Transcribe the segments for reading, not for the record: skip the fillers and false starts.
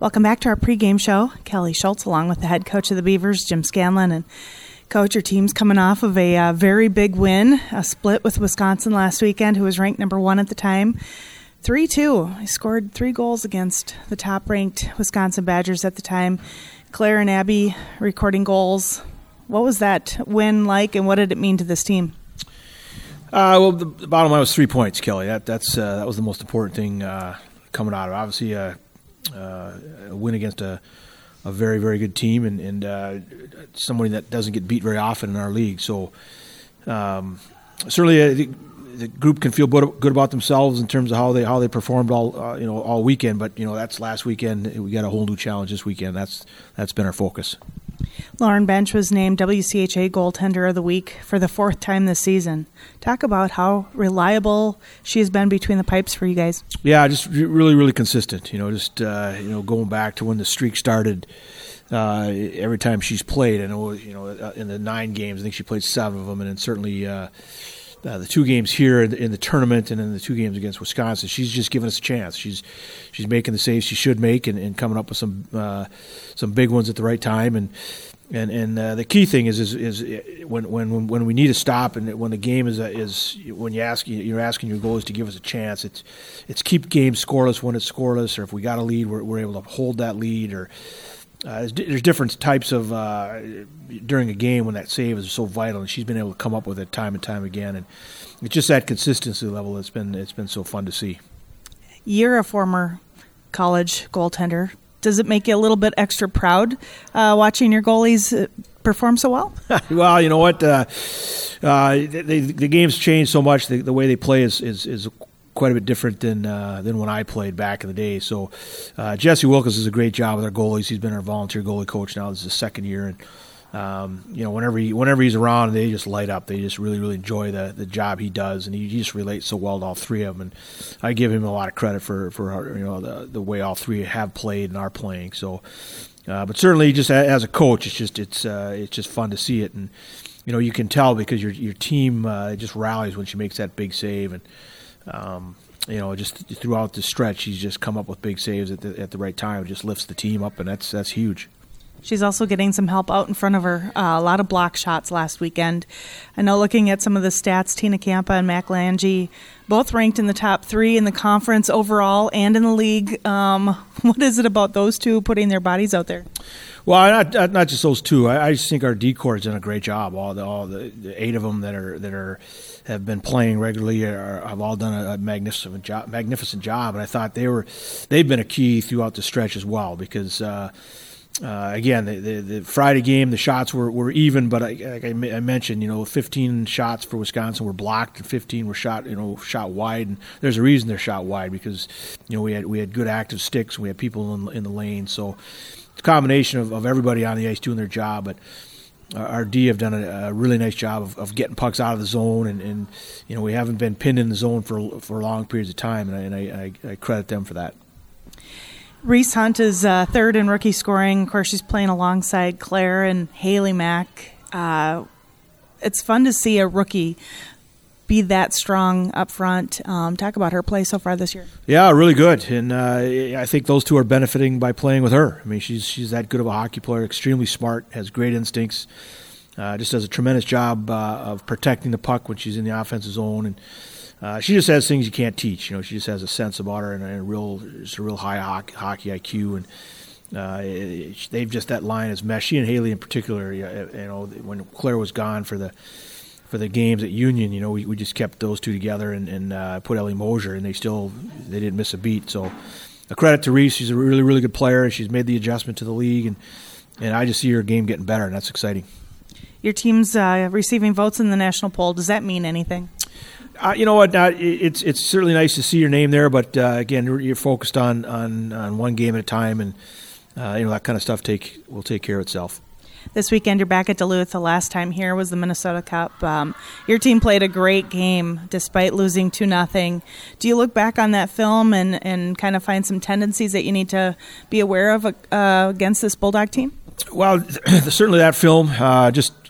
Welcome back to our pregame show. Kelly Schultz along with the head coach of the Beavers, Jim Scanlon. And Coach, your team's coming off of a very big win, a split with Wisconsin last weekend, who was ranked number 1 at the time. 3-2. He scored 3 goals against the top-ranked Wisconsin Badgers at the time. Claire and Abby recording goals. What was that win like, and what did it mean to this team? Well, the bottom line was 3 points, Kelly. That was the most important thing coming out of it. Obviously, a win against a very, very good team and somebody that doesn't get beat very often in our league. So certainly the group can feel good about themselves in terms of how they performed all weekend. But that's last weekend. We got a whole new challenge this weekend. That's been our focus. Lauren Bench was named WCHA Goaltender of the Week for the 4th time this season. Talk about how reliable she has been between the pipes for you guys. Yeah, just really, really consistent. Going back to when the streak started, every time she's played, I know, in the 9 games, I think she played 7 of them, and then certainly the 2 games here in the tournament and then the 2 games against Wisconsin, she's just given us a chance. She's making the saves she should make and coming up with some big ones at the right time. And the key thing is when we need to stop and when the game is when you're asking your goalies to give us a chance, it's keep games scoreless when it's scoreless, or if we got a lead, we're able to hold that lead, or there's different types of during a game when that save is so vital, and she's been able to come up with it time and time again, and it's just that consistency level that's been so fun to see. You're a former college goaltender. Does it make you a little bit extra proud watching your goalies perform so well? Well, you know what? The game's changed so much. The way they play is quite a bit different than when I played back in the day. So Jesse Wilkes does a great job with our goalies. He's been our volunteer goalie coach now. This is his 2nd year, and whenever he's around, they just light up. They just really, really enjoy the job he does, and he just relates so well to all 3 of them. And I give him a lot of credit for the way all 3 have played and are playing. So, but certainly, just as a coach, it's just fun to see it, and you can tell because your team just rallies when she makes that big save, and just throughout the stretch, she's just come up with big saves at the right time. It just lifts the team up, and that's huge. She's also getting some help out in front of her. A lot of block shots last weekend. I know looking at some of the stats, Tina Campa and Mac Lange, both ranked in the top 3 in the conference overall and in the league. What is it about those 2 putting their bodies out there? Well, not just those 2. I just think our D-corps has done a great job. All the 8 of them that have been playing regularly have all done a magnificent job. And I thought they've been a key throughout the stretch as well because. Again, the Friday game, the shots were even, but like I mentioned, 15 shots for Wisconsin were blocked, and 15 were shot wide. And there's a reason they're shot wide because we had good active sticks, and we had people in the lane. So it's a combination of everybody on the ice doing their job. But our D have done a really nice job of getting pucks out of the zone, and we haven't been pinned in the zone for long periods of time, and I credit them for that. Reese Hunt is 3rd in rookie scoring. Of course, she's playing alongside Claire and Haley Mack. It's fun to see a rookie be that strong up front. Talk about her play so far this year. Yeah, really good. And I think those 2 are benefiting by playing with her. I mean, she's that good of a hockey player, extremely smart, has great instincts, just does a tremendous job of protecting the puck when she's in the offensive zone. And she just has things you can't teach. She just has a sense about her and a real high hockey IQ. And they've just, that line is meshed. She and Haley in particular, when Claire was gone for the games at Union, we just kept those 2 together and put Ellie Mosier, and they didn't miss a beat. So a credit to Reese. She's a really, really good player. She's made the adjustment to the league, and I just see her game getting better, and that's exciting. Your team's receiving votes in the national poll. Does that mean anything? You know what? It's certainly nice to see your name there, but again, you're focused on one game at a time, and that kind of stuff will take care of itself. This weekend, you're back at Duluth. The last time here was the Minnesota Cup. Your team played a great game despite losing 2-0. Do you look back on that film and kind of find some tendencies that you need to be aware of against this Bulldog team? Well, certainly that film just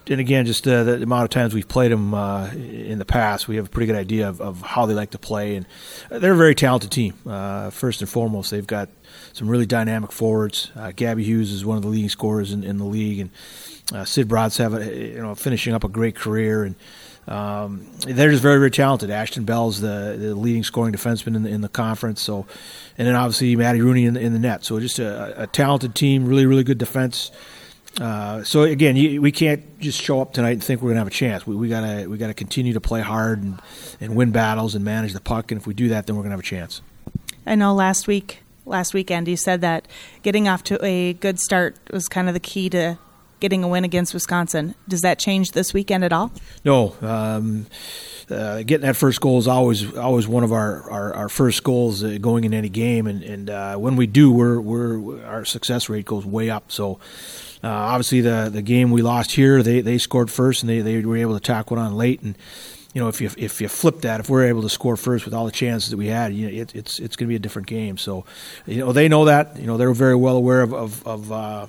again, just the amount of times we've played them in the past, we have a pretty good idea of how they like to play, and they're a very talented team. First and foremost, they've got some really dynamic forwards. Gabby Hughes is one of the leading scorers in the league, and Sid Broad's finishing up a great career, and they're just very, very talented. Ashton Bell's the leading scoring defenseman in the conference. So, and then obviously Maddie Rooney in the net. So just a talented team, really, really good defense. So again, we can't just show up tonight and think we're going to have a chance. We gotta continue to play hard and win battles and manage the puck. And if we do that, then we're going to have a chance. I know last weekend you said that getting off to a good start was kind of the key to getting a win against Wisconsin. Does that change this weekend at all? No. Getting that first goal is always one of our first goals going in any game, and when we do, our success rate goes way up. So obviously the game we lost here, they scored first, and they were able to tack one on late. And if you flip that, if we're able to score first with all the chances that we had, it's going to be a different game. So they know that. They're very well aware of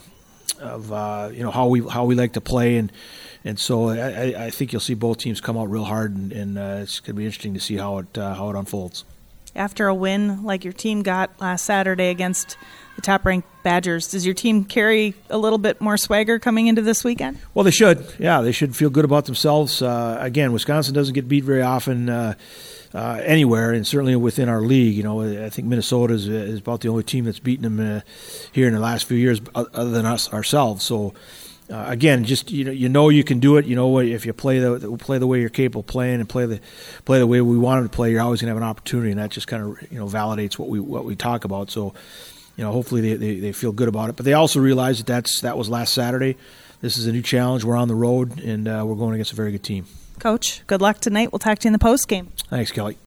how we like to play, and so I think you'll see both teams come out real hard, and it's going to be interesting to see how it unfolds. After a win like your team got last Saturday against the top-ranked Badgers, does your team carry a little bit more swagger coming into this weekend? Well, they should. Yeah, they should feel good about themselves. Again, Wisconsin doesn't get beat very often anywhere, and certainly within our league. I think Minnesota is about the only team that's beaten them here in the last few years, other than us ourselves. So, again, just you can do it. If you play the way you're capable of playing and play the way we want them to play, you're always going to have an opportunity, and that just kind of validates what we talk about. So, hopefully they feel good about it. But they also realize that was last Saturday. This is a new challenge. We're on the road, and we're going against a very good team. Coach, good luck tonight. We'll talk to you in the post game. Thanks, Kelly.